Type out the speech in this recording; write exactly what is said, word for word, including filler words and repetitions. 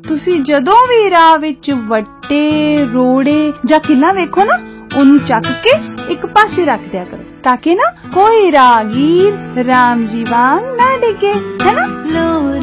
ਤੁਸੀਂ ਜਦੋਂ ਵੀ ਰਾਹ ਵਿੱਚ ਵੱਟੇ ਰੋੜੇ ਜਾਂ ਕਿੱਲਾ ਵੇਖੋ ਨਾ, ਉਹਨੂੰ ਚੱਕ ਕੇ ਇੱਕ ਪਾਸੇ ਰੱਖ ਦਿਆ ਕਰੋ ताकि ना कोई रागीर राम जी वांग ना डिगे, है ना।